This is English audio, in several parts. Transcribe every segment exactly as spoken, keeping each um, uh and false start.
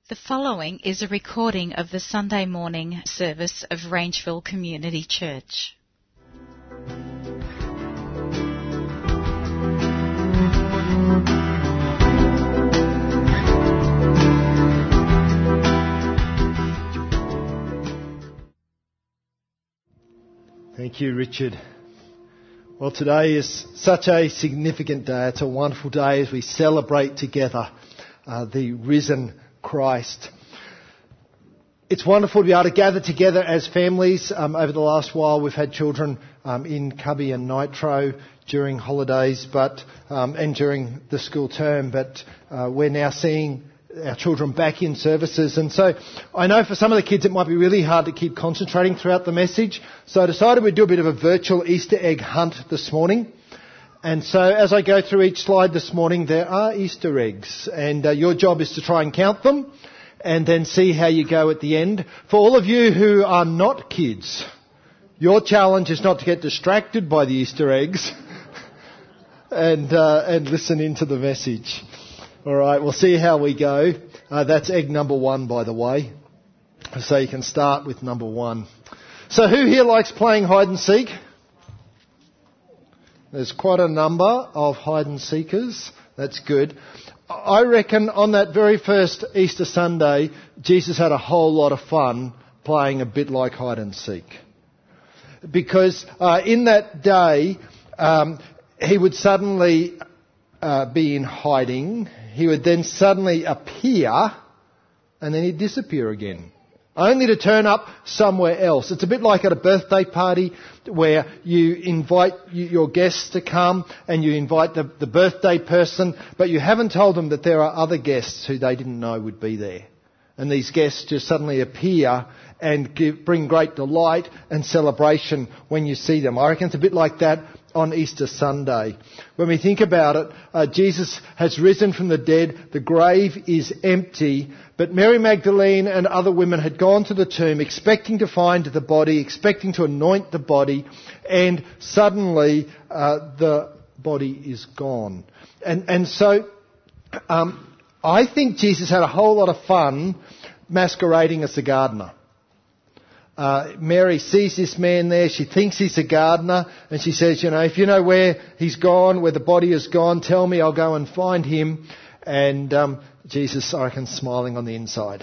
The following is a recording of the Sunday morning service of Rangeville Community Church. Thank you, Richard. Well, today is such a significant day. It's a wonderful day as we celebrate together uh, the risen Christ. It's wonderful to be able to gather together as families. Um, over the last while, we've had children um, in Cubby and Nitro during holidays, but um, and during the school term. But uh, we're now seeing our children back in services, and so I know for some of the kids it might be really hard to keep concentrating throughout the message. So I decided we'd do a bit of a virtual Easter egg hunt this morning. And so as I go through each slide this morning, there are Easter eggs, and uh, your job is to try and count them and then see how you go at the end. For all of you who are not kids, your challenge is not to get distracted by the Easter eggs and uh, and listen into the message. All right, we'll see how we go. Uh, that's egg number one, by the way. So you can start with number one. So who here likes playing hide and seek? There's quite a number of hide and seekers. That's good. I reckon on that very first Easter Sunday, Jesus had a whole lot of fun playing a bit like hide and seek. Because uh, in that day, um, he would suddenly uh, be in hiding. He would then suddenly appear, and then he'd disappear again, only to turn up somewhere else. It's a bit like at a birthday party where you invite your guests to come and you invite the, the birthday person, but you haven't told them that there are other guests who they didn't know would be there. And these guests just suddenly appear and give, bring great delight and celebration when you see them. I reckon it's a bit like that on Easter Sunday. When we think about it, uh, Jesus has risen from the dead, the grave is empty, but Mary Magdalene and other women had gone to the tomb expecting to find the body, expecting to anoint the body, and suddenly uh, the body is gone. And, and so um, I think Jesus had a whole lot of fun masquerading as the gardener. Uh, Mary sees this man there, she thinks he's a gardener, and she says, you know, if you know where he's gone, where the body is gone, tell me, I'll go and find him. And um, Jesus, I reckon, smiling on the inside.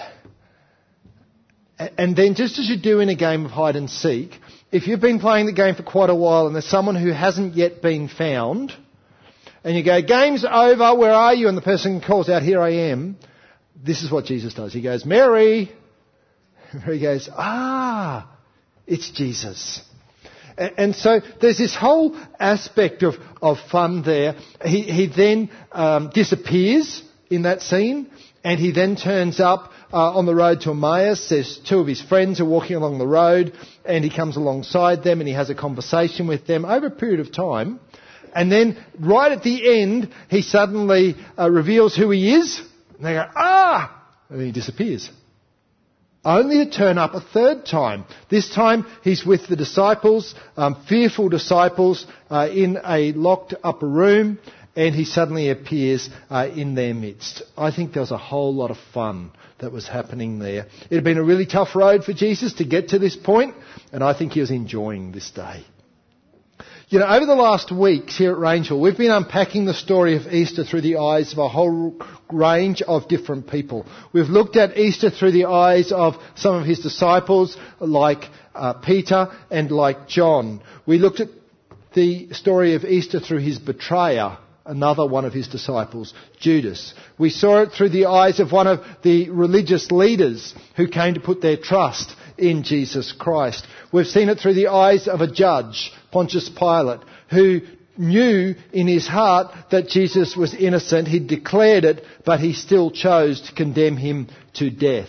And then just as you do in a game of hide and seek, if you've been playing the game for quite a while and there's someone who hasn't yet been found, and you go, game's over, where are you? And the person calls out, here I am. This is what Jesus does. He goes, Mary. He goes, ah, it's Jesus. And, and so there's this whole aspect of, of fun there. He, he then um, disappears in that scene, and he then turns up uh, on the road to Emmaus. There's two of his friends are walking along the road, and he comes alongside them and he has a conversation with them over a period of time. And then right at the end, he suddenly uh, reveals who he is. And they go, ah! And then he disappears. Only to turn up a third time. This time he's with the disciples, um, fearful disciples, uh, in a locked upper room, and he suddenly appears uh, in their midst. I think there was a whole lot of fun that was happening there. It had been a really tough road for Jesus to get to this point, and I think he was enjoying this day. You know, over the last weeks here at Rangeville, we've been unpacking the story of Easter through the eyes of a whole range of different people. We've looked at Easter through the eyes of some of his disciples, like uh, Peter and like John. We looked at the story of Easter through his betrayer, another one of his disciples, Judas. We saw it through the eyes of one of the religious leaders who came to put their trust in Jesus Christ. We've seen it through the eyes of a judge, Pontius Pilate, who knew in his heart that Jesus was innocent. He declared it, but he still chose to condemn him to death.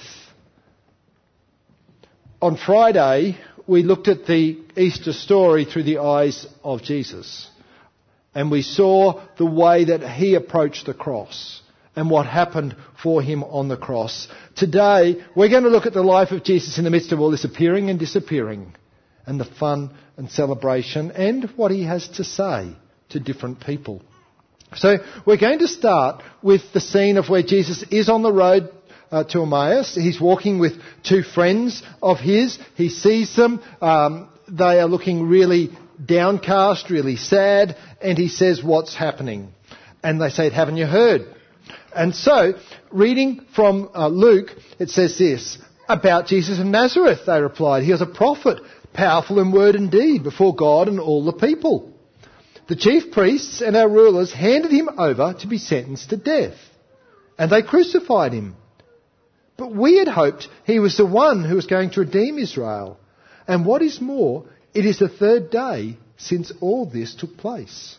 On Friday, we looked at the Easter story through the eyes of Jesus. And we saw the way that he approached the cross and what happened for him on the cross. Today, we're going to look at the life of Jesus in the midst of all this appearing and disappearing, and the fun and celebration, and what he has to say to different people. So we're going to start with the scene of where Jesus is on the road uh, to Emmaus. He's walking with two friends of his. He sees them. Um, they are looking really downcast, really sad. And he says, "What's happening?" And they say, "Haven't you heard?" And so, reading from uh, Luke, it says this, "About Jesus of Nazareth," they replied. "He was a prophet, powerful in word and deed before God and all the people. The chief priests and our rulers handed him over to be sentenced to death, and they crucified him. But we had hoped he was the one who was going to redeem Israel. And what is more, it is the third day since all this took place.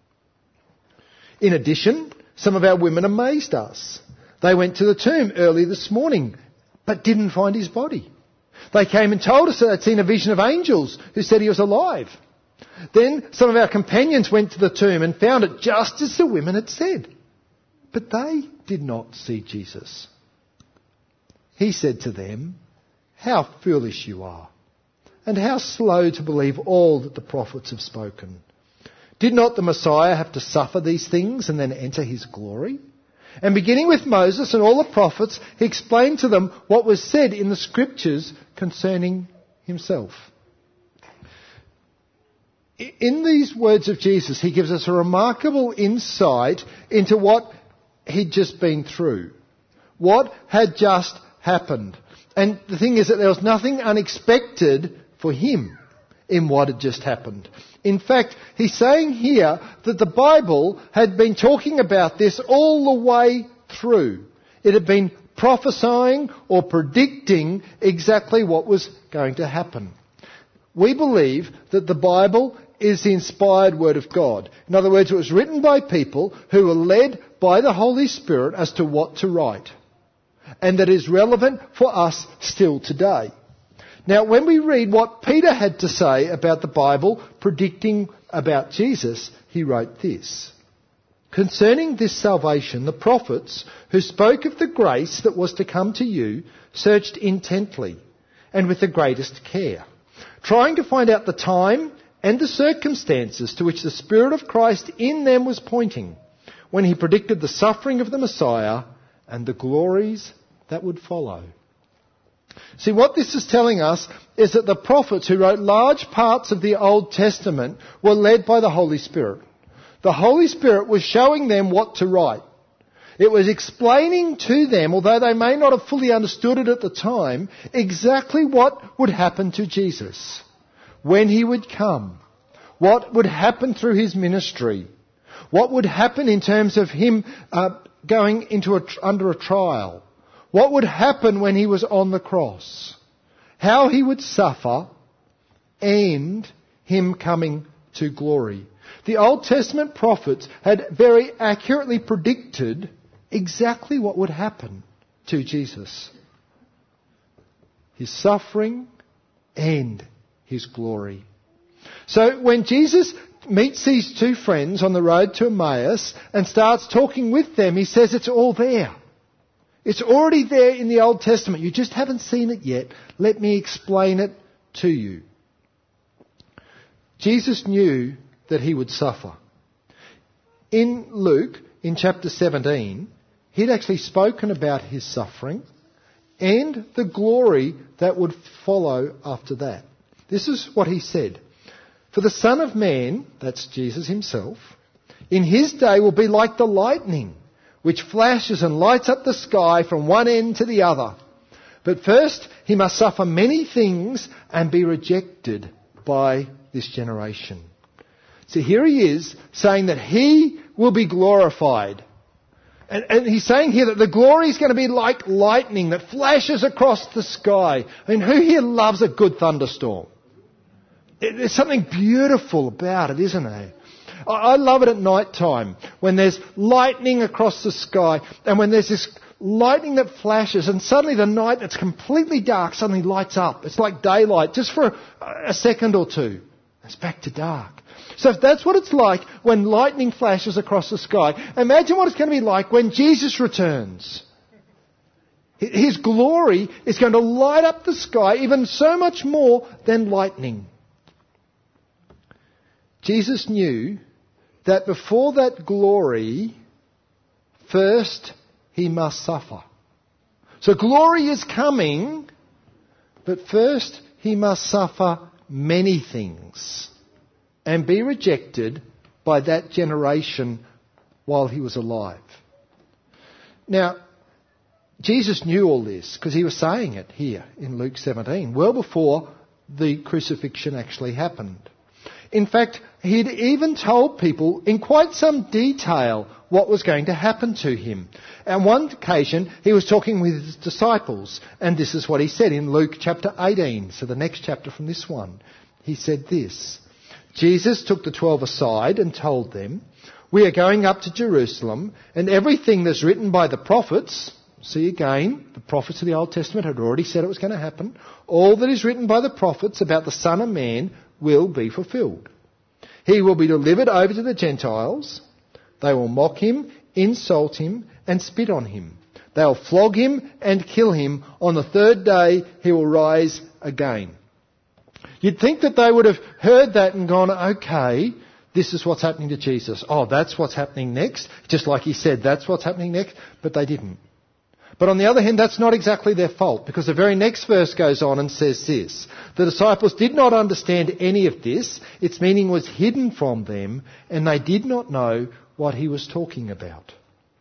In addition, some of our women amazed us. They went to the tomb early this morning, but didn't find his body. They came and told us that they'd seen a vision of angels who said he was alive. Then some of our companions went to the tomb and found it just as the women had said. But they did not see Jesus." He said to them, "How foolish you are, and how slow to believe all that the prophets have spoken. Did not the Messiah have to suffer these things and then enter his glory?" And beginning with Moses and all the prophets, he explained to them what was said in the scriptures concerning himself. In these words of Jesus, he gives us a remarkable insight into what he'd just been through, what had just happened. And the thing is that there was nothing unexpected for him in what had just happened. In fact, he's saying here that the Bible had been talking about this all the way through. It had been prophesying or predicting exactly what was going to happen. We believe that the Bible is the inspired word of God. In other words, it was written by people who were led by the Holy Spirit as to what to write, and that is relevant for us still today. Now, when we read what Peter had to say about the Bible predicting about Jesus, he wrote this: "Concerning this salvation, the prophets who spoke of the grace that was to come to you searched intently and with the greatest care, trying to find out the time and the circumstances to which the Spirit of Christ in them was pointing when he predicted the suffering of the Messiah and the glories that would follow." See, what this is telling us is that the prophets who wrote large parts of the Old Testament were led by the Holy Spirit. The Holy Spirit was showing them what to write. It was explaining to them, although they may not have fully understood it at the time, exactly what would happen to Jesus, when he would come, what would happen through his ministry, what would happen in terms of him uh, going into a, under a trial, what would happen when he was on the cross, how he would suffer, and him coming to glory. The Old Testament prophets had very accurately predicted exactly what would happen to Jesus: his suffering and his glory. So when Jesus meets these two friends on the road to Emmaus and starts talking with them, he says it's all there. It's already there in the Old Testament. You just haven't seen it yet. Let me explain it to you. Jesus knew that he would suffer. In Luke, in chapter seventeen, he'd actually spoken about his suffering and the glory that would follow after that. This is what he said: "For the Son of Man," that's Jesus himself, "in his day will be like the lightning, which flashes and lights up the sky from one end to the other. But first he must suffer many things and be rejected by this generation." So here he is saying that he will be glorified. And, and he's saying here that the glory is going to be like lightning that flashes across the sky. I mean, who here loves a good thunderstorm? There's something beautiful about it, isn't there? I love it at night time when there's lightning across the sky and when there's this lightning that flashes and suddenly the night that's completely dark suddenly lights up. It's like daylight just for a second or two. It's back to dark. So if that's what it's like when lightning flashes across the sky, imagine what it's going to be like when Jesus returns. His glory is going to light up the sky even so much more than lightning. Jesus knew that before that glory, first he must suffer. So glory is coming, but first he must suffer many things and be rejected by that generation while he was alive. Now, Jesus knew all this because he was saying it here in Luke seventeen, well before the crucifixion actually happened. In fact, he'd even told people in quite some detail what was going to happen to him. On one occasion, he was talking with his disciples, and this is what he said in Luke chapter eighteen, so the next chapter from this one. He said this, Jesus took the twelve aside and told them, "We are going up to Jerusalem, and everything that's written by the prophets," see again, the prophets of the Old Testament had already said it was going to happen, "all that is written by the prophets about the Son of Man will be fulfilled. He will be delivered over to the Gentiles. They will mock him, insult him, and spit on him. They'll flog him and kill him. On the third day he will rise again." You'd think that they would have heard that and gone, okay, this is what's happening to Jesus. Oh, that's what's happening next. Just like he said, that's what's happening next. But they didn't. But on the other hand, that's not exactly their fault, because the very next verse goes on and says this. The disciples did not understand any of this. Its meaning was hidden from them, and they did not know what he was talking about.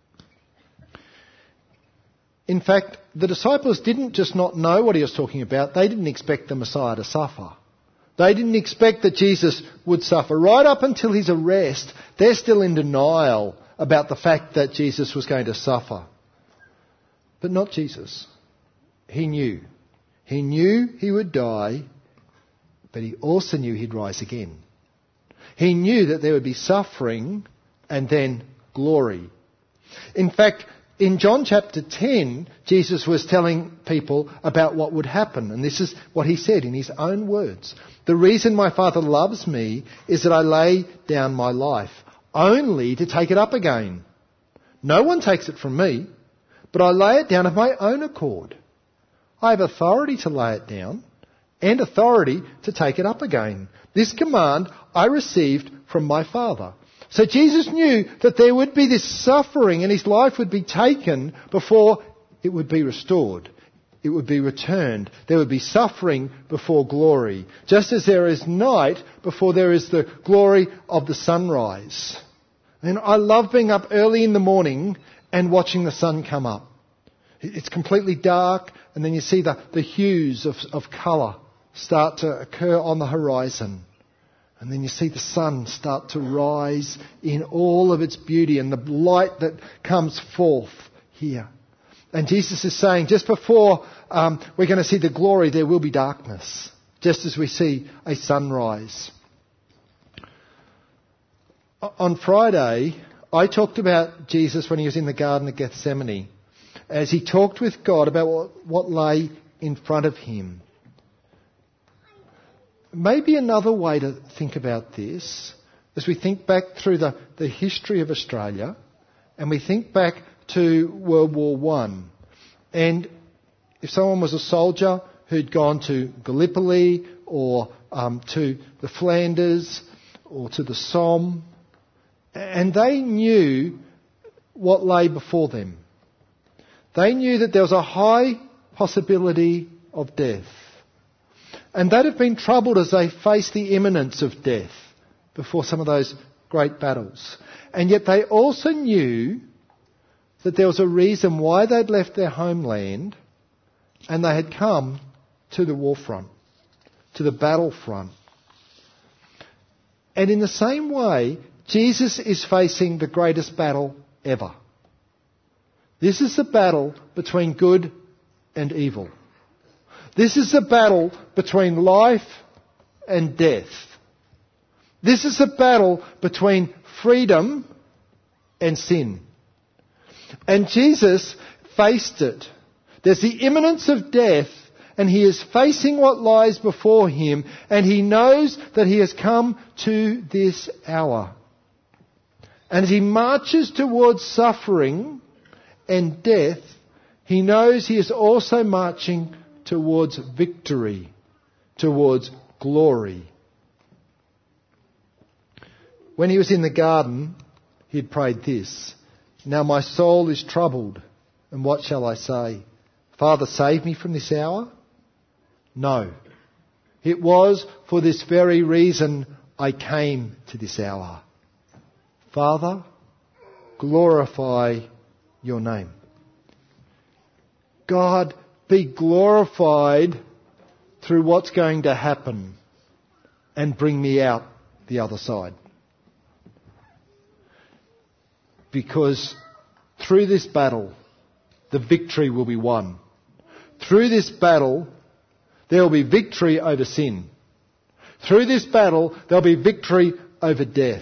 In fact, the disciples didn't just not know what he was talking about, they didn't expect the Messiah to suffer. They didn't expect that Jesus would suffer. Right up until his arrest, they're still in denial about the fact that Jesus was going to suffer. But not Jesus. He knew. He knew he would die, but he also knew he'd rise again. He knew that there would be suffering and then glory. In fact, in John chapter ten, Jesus was telling people about what would happen. And this is what he said in his own words. "The reason my Father loves me is that I lay down my life, only to take it up again. No one takes it from me, but I lay it down of my own accord. I have authority to lay it down and authority to take it up again. This command I received from my Father." So Jesus knew that there would be this suffering and his life would be taken before it would be restored. It would be returned. There would be suffering before glory. Just as there is night before there is the glory of the sunrise. And I love being up early in the morning and watching the sun come up. It's completely dark, and then you see the, the hues of, of colour start to occur on the horizon. And then you see the sun start to rise in all of its beauty and the light that comes forth here. And Jesus is saying, just before um, we're going to see the glory, there will be darkness, just as we see a sunrise. On Friday, I talked about Jesus when he was in the Garden of Gethsemane, as he talked with God about what, what lay in front of him. Maybe another way to think about this, as we think back through the, the history of Australia, and we think back to World War One. And if someone was a soldier who'd gone to Gallipoli or um, to the Flanders or to the Somme, and they knew what lay before them. They knew that there was a high possibility of death. And they'd have been troubled as they faced the imminence of death before some of those great battles. And yet they also knew that there was a reason why they'd left their homeland and they had come to the war front, to the battlefront. And in the same way, Jesus is facing the greatest battle ever. This is the battle between good and evil. This is the battle between life and death. This is the battle between freedom and sin. And Jesus faced it. There's the imminence of death, and he is facing what lies before him, and he knows that he has come to this hour. And as he marches towards suffering and death, he knows he is also marching towards victory, towards glory. When he was in the garden, he'd prayed this, "Now my soul is troubled, and what shall I say? Father, save me from this hour? No. It was for this very reason I came to this hour. Father, glorify your name. God, be glorified through what's going to happen and bring me out the other side. Because through this battle, the victory will be won. Through this battle, there will be victory over sin. Through this battle, there will be victory over death.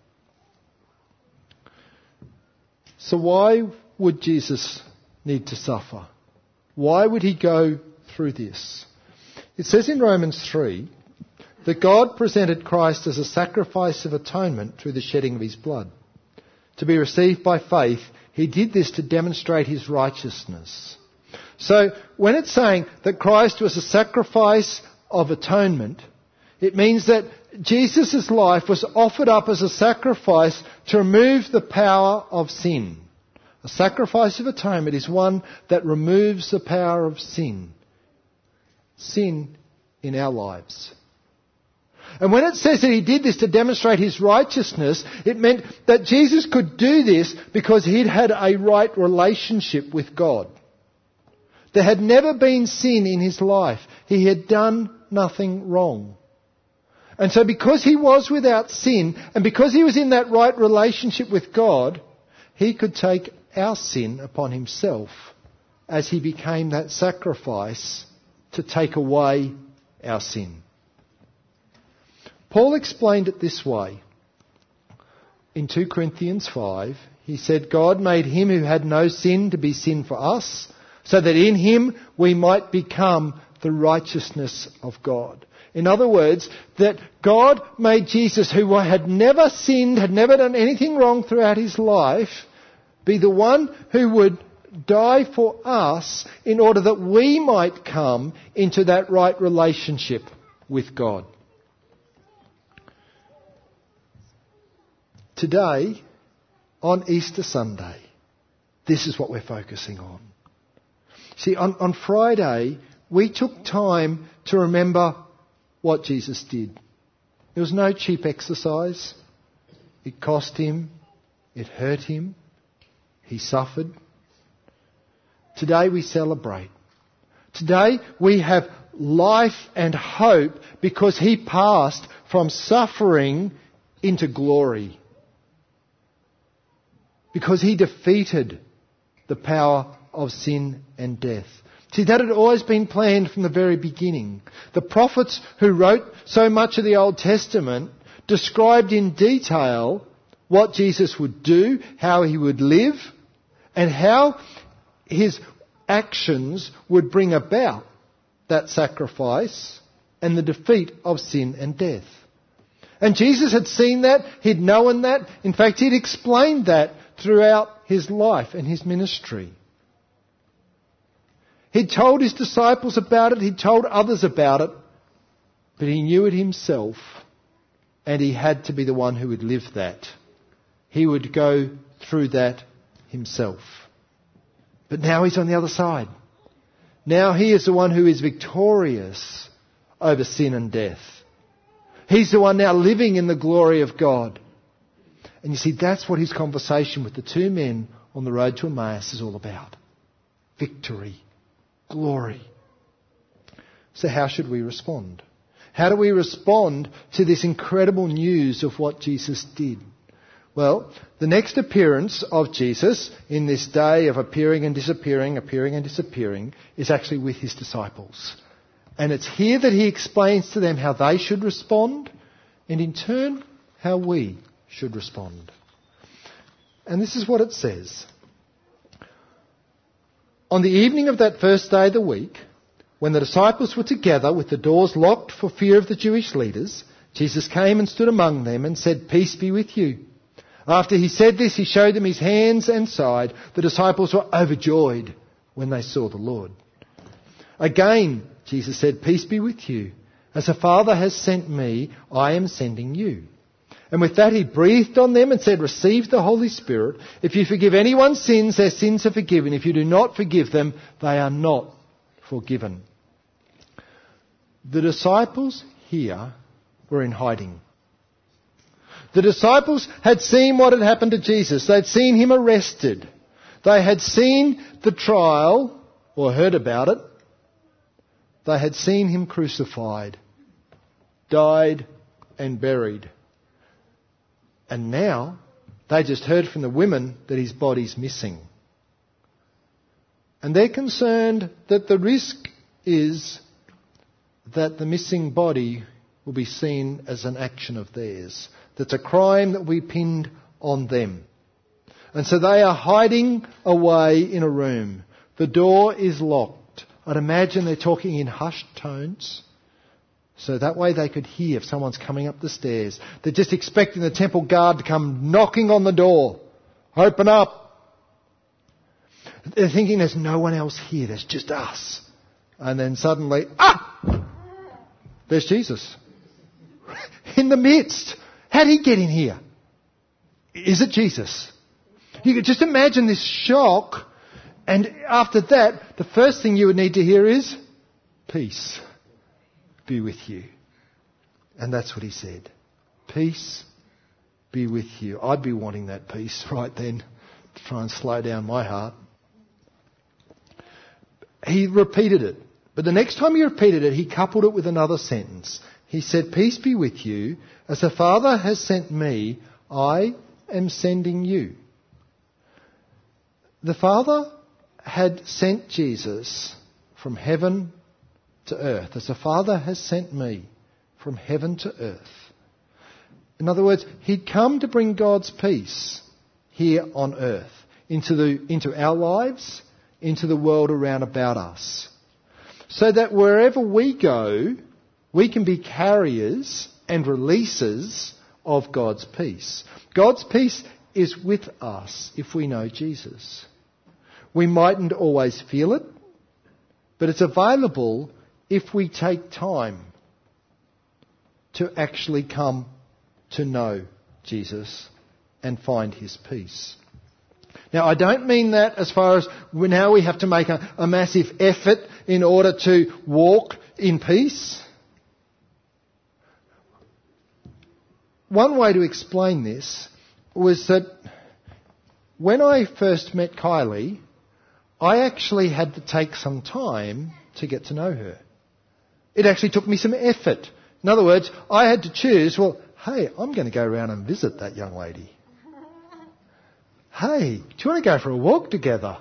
So why would Jesus need to suffer? Why would he go through this? It says in Romans three that God presented Christ as a sacrifice of atonement through the shedding of his blood. To be received by faith, he did this to demonstrate his righteousness. So when it's saying that Christ was a sacrifice of atonement, it means that Jesus' life was offered up as a sacrifice to remove the power of sin. A sacrifice of atonement is one that removes the power of sin. Sin in our lives. And when it says that he did this to demonstrate his righteousness, it meant that Jesus could do this because he'd had a right relationship with God. There had never been sin in his life. He had done nothing wrong. And so because he was without sin, and because he was in that right relationship with God, he could take our sin upon himself as he became that sacrifice to take away our sin. Paul explained it this way. In two Corinthians five, he said, God made him who had no sin to be sin for us, so that in him we might become the righteousness of God. In other words, that God made Jesus, who had never sinned, had never done anything wrong throughout his life, be the one who would die for us in order that we might come into that right relationship with God. Today, on Easter Sunday, this is what we're focusing on. See, on, on Friday, we took time to remember what Jesus did. There was no cheap exercise. It cost him. It hurt him. He suffered. Today we celebrate. Today we have life and hope because he passed from suffering into glory. Because he defeated the power of sin and death. See, that had always been planned from the very beginning. The prophets who wrote so much of the Old Testament described in detail what Jesus would do, how he would live, and how his actions would bring about that sacrifice and the defeat of sin and death. And Jesus had seen that, he'd known that, in fact he'd explained that throughout his life and his ministry. He'd told his disciples about it, he'd told others about it, but he knew it himself, and he had to be the one who would live that. He would go through that himself. But now he's on the other side. Now he is the one who is victorious over sin and death. He's the one now living in the glory of God. And you see, that's what his conversation with the two men on the road to Emmaus is all about. Victory. Glory. So how should we respond? How do we respond to this incredible news of what Jesus did? Well, the next appearance of Jesus in this day of appearing and disappearing, appearing and disappearing, is actually with his disciples. And it's here that he explains to them how they should respond, and in turn, how we should respond. And this is what it says. On the evening of that first day of the week, when the disciples were together with the doors locked for fear of the Jewish leaders, Jesus came and stood among them and said, "Peace be with you." After he said this, he showed them his hands and side. The disciples were overjoyed when they saw the Lord. Again, Jesus said, "Peace be with you. As the Father has sent me, I am sending you." And with that he breathed on them and said, receive the Holy Spirit. If you forgive anyone's sins, their sins are forgiven. If you do not forgive them, they are not forgiven. The disciples here were in hiding. The disciples had seen what had happened to Jesus. They'd seen him arrested. They had seen the trial, or heard about it. They had seen him crucified, died and buried. And now they just heard from the women that his body's missing. And they're concerned that the risk is that the missing body will be seen as an action of theirs. That's a crime that will be pinned on them. And so they are hiding away in a room. The door is locked. I'd imagine they're talking in hushed tones, so that way they could hear if someone's coming up the stairs. They're just expecting the temple guard to come knocking on the door. Open up. They're thinking there's no one else here, there's just us. And then suddenly, ah! There's Jesus. In the midst. How did he get in here? Is it Jesus? You could just imagine this shock. And after that, the first thing you would need to hear is, peace be with you. And that's what he said. Peace be with you. I'd be wanting that peace right then to try and slow down my heart. He repeated it. But the next time he repeated it, he coupled it with another sentence. He said, peace be with you. As the Father has sent me, I am sending you. The Father had sent Jesus from heaven to earth, as the Father has sent me from heaven to earth. In other words, he'd come to bring God's peace here on earth, into the into our lives, into the world around about us, so that wherever we go, we can be carriers and releasers of God's peace. God's peace is with us if we know Jesus. We mightn't always feel it, but it's available if we take time to actually come to know Jesus and find his peace. Now, I don't mean that as far as we, now we have to make a, a massive effort in order to walk in peace. One way to explain this was that when I first met Kylie, I actually had to take some time to get to know her. It actually took me some effort. In other words, I had to choose, well, hey, I'm going to go around and visit that young lady. Hey, do you want to go for a walk together?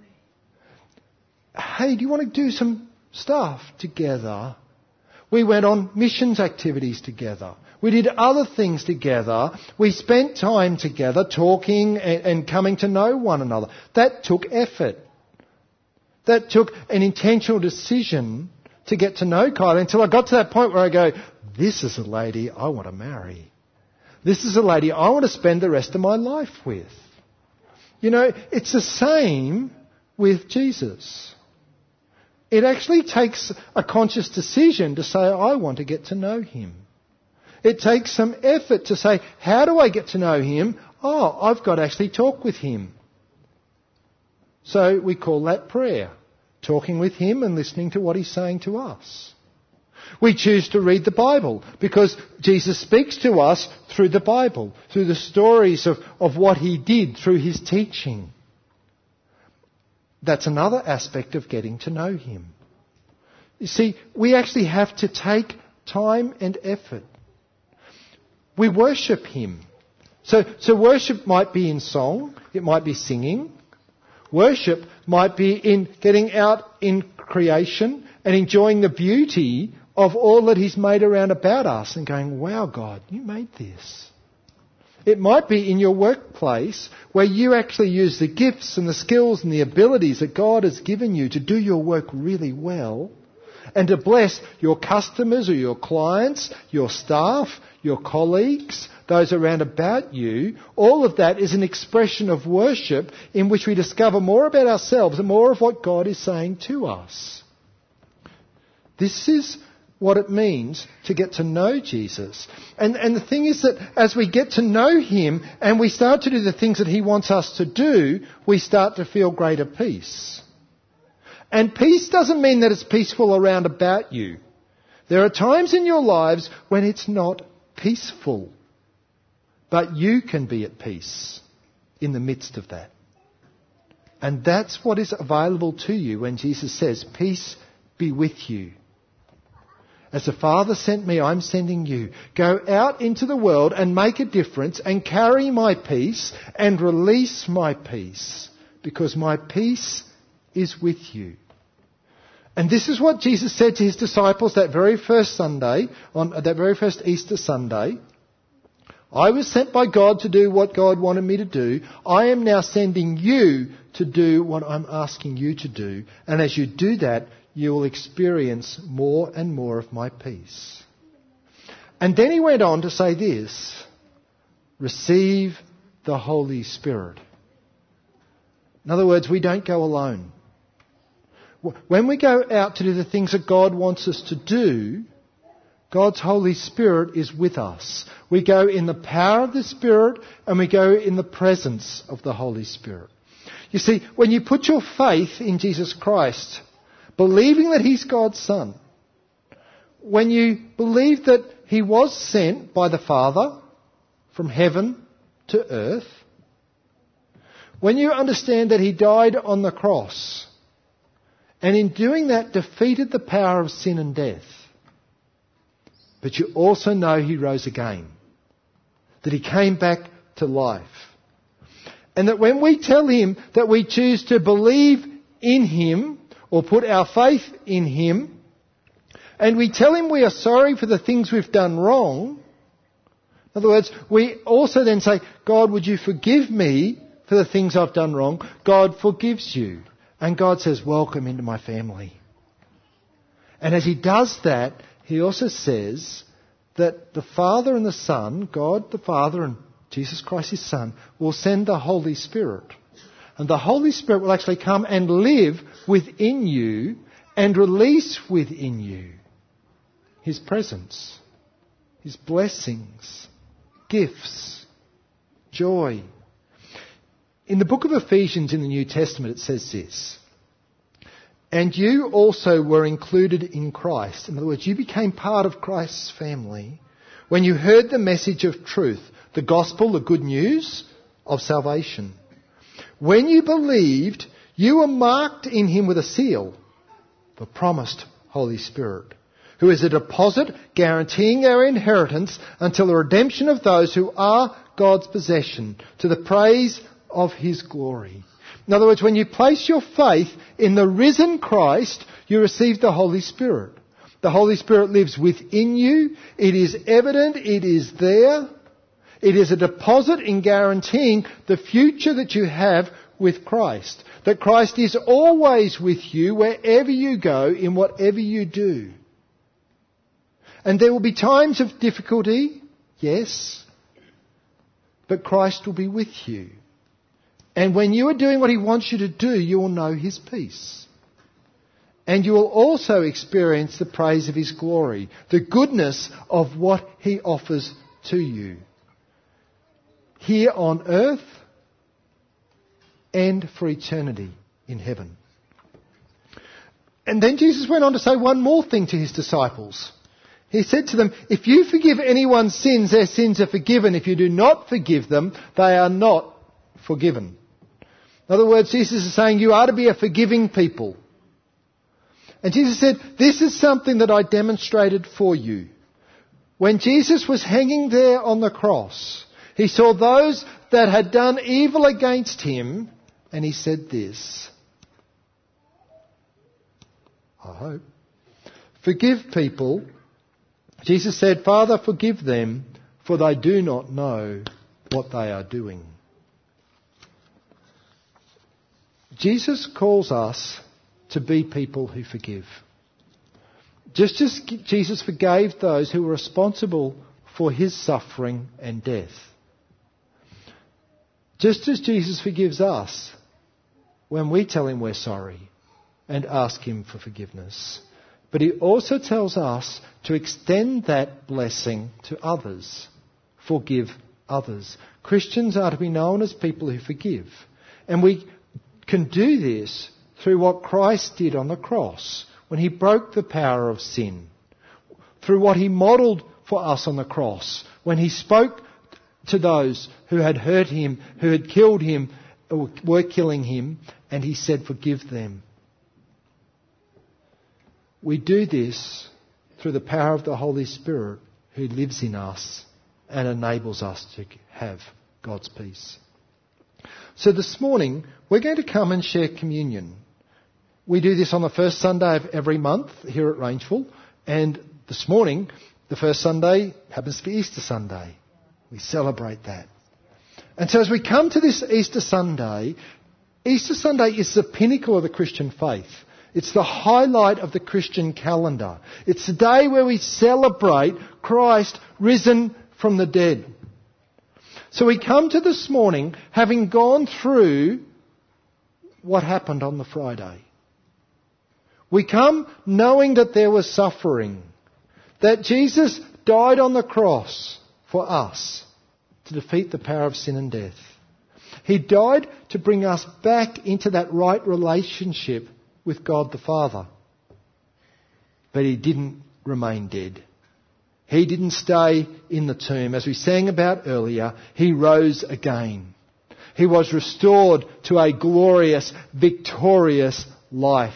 Hey, do you want to do some stuff together? We went on missions activities together. We did other things together. We spent time together talking and, and coming to know one another. That took effort. That took an intentional decision to get to know Kylie until I got to that point where I go, this is a lady I want to marry. This is a lady I want to spend the rest of my life with. You know, it's the same with Jesus. It actually takes a conscious decision to say, I want to get to know him. It takes some effort to say, how do I get to know him? Oh, I've got to actually talk with him. So we call that prayer. Talking with him and listening to what he's saying to us. We choose to read the Bible because Jesus speaks to us through the Bible, through the stories of, of what he did, through his teaching. That's another aspect of getting to know him. You see, we actually have to take time and effort. We worship him. So, so worship might be in song, it might be singing. Worship might be in getting out in creation and enjoying the beauty of all that he's made around about us and going, wow, God, you made this. It might be in your workplace where you actually use the gifts and the skills and the abilities that God has given you to do your work really well and to bless your customers or your clients, your staff, your colleagues, those around about you. All of that is an expression of worship in which we discover more about ourselves and more of what God is saying to us. This is what it means to get to know Jesus. And, and the thing is that as we get to know him and we start to do the things that he wants us to do, we start to feel greater peace. And peace doesn't mean that it's peaceful around about you. There are times in your lives when it's not peaceful, but you can be at peace in the midst of that. And that's what is available to you when Jesus says, peace be with you. As the Father sent me, I'm sending you. Go out into the world and make a difference and carry my peace and release my peace, because my peace is with you. And this is what Jesus said to his disciples that very first Sunday, on that very first Easter Sunday. I was sent by God to do what God wanted me to do. I am now sending you to do what I'm asking you to do. And as you do that, you will experience more and more of my peace. And then he went on to say this, receive the Holy Spirit. In other words, we don't go alone. When we go out to do the things that God wants us to do, God's Holy Spirit is with us. We go in the power of the Spirit and we go in the presence of the Holy Spirit. You see, when you put your faith in Jesus Christ, believing that he's God's Son, when you believe that he was sent by the Father from heaven to earth, when you understand that he died on the cross, and in doing that defeated the power of sin and death, but you also know he rose again, that he came back to life, and that when we tell him that we choose to believe in him, or put our faith in him, and we tell him we are sorry for the things we've done wrong. In other words, we also then say, God, would you forgive me for the things I've done wrong? God forgives you. And God says, welcome into my family. And as he does that, he also says that the Father and the Son, God the Father and Jesus Christ his Son, will send the Holy Spirit. And the Holy Spirit will actually come and live within you and release within you his presence, his blessings, gifts, joy. In the book of Ephesians in the New Testament, it says this, and you also were included in Christ. In other words, you became part of Christ's family when you heard the message of truth, the gospel, the good news of salvation. When you believed, you were marked in him with a seal, the promised Holy Spirit, who is a deposit guaranteeing our inheritance until the redemption of those who are God's possession, to the praise of his glory. In other words, when you place your faith in the risen Christ, you receive the Holy Spirit. The Holy Spirit lives within you. It is evident. It is there. It is a deposit in guaranteeing the future that you have with Christ. That Christ is always with you wherever you go, in whatever you do. And there will be times of difficulty, yes, but Christ will be with you. And when you are doing what he wants you to do, you will know his peace. And you will also experience the praise of his glory, the goodness of what he offers to you, here on earth and for eternity in heaven. And then Jesus went on to say one more thing to his disciples. He said to them, if you forgive anyone's sins, their sins are forgiven. If you do not forgive them, they are not forgiven. In other words, Jesus is saying you are to be a forgiving people. And Jesus said, this is something that I demonstrated for you. When Jesus was hanging there on the cross, he saw those that had done evil against him, and he said this, I hope, forgive people. Jesus said, Father, forgive them, for they do not know what they are doing. Jesus calls us to be people who forgive. Just as Jesus forgave those who were responsible for his suffering and death. Just as Jesus forgives us when we tell him we're sorry and ask him for forgiveness. But he also tells us to extend that blessing to others. Forgive others. Christians are to be known as people who forgive. And we can do this through what Christ did on the cross when he broke the power of sin. Through what he modelled for us on the cross when he spoke to those who had hurt him, who had killed him, or were killing him, and he said, forgive them. We do this through the power of the Holy Spirit who lives in us and enables us to have God's peace. So this morning, we're going to come and share communion. We do this on the first Sunday of every month here at Rangeville, and this morning, the first Sunday happens to be Easter Sunday. We celebrate that. And so as we come to this Easter Sunday, Easter Sunday is the pinnacle of the Christian faith. It's the highlight of the Christian calendar. It's the day where we celebrate Christ risen from the dead. So we come to this morning having gone through what happened on the Friday. We come knowing that there was suffering, that Jesus died on the cross for us to defeat the power of sin and death. He died to bring us back into that right relationship with God the Father. But he didn't remain dead. He didn't stay in the tomb. As we sang about earlier, he rose again. He was restored to a glorious, victorious life.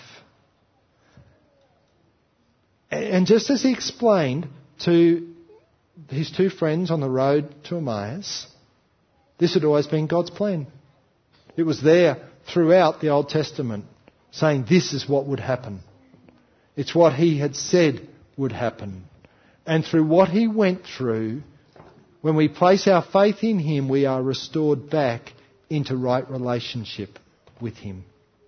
And just as he explained to his two friends on the road to Emmaus, this had always been God's plan. It was there throughout the Old Testament, saying this is what would happen. It's what he had said would happen. And through what he went through, when we place our faith in him, we are restored back into right relationship with him.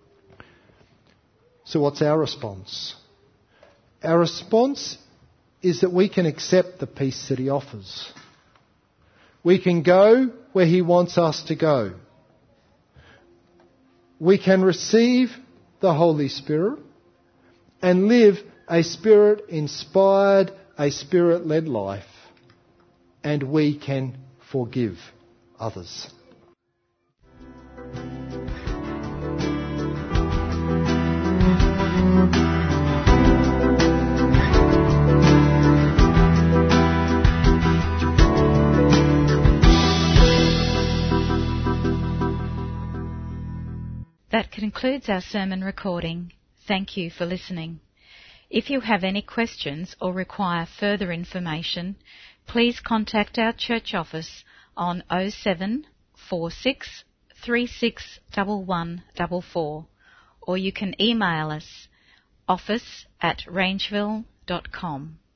So what's our response? Our response is that we can accept the peace that he offers. We can go where he wants us to go. We can receive the Holy Spirit and live a Spirit-inspired, a Spirit-led life. And we can forgive others. That concludes our sermon recording. Thank you for listening. If you have any questions or require further information, please contact our church office on oh seven four six three six one one four four, or you can email us office at rangeville dot com.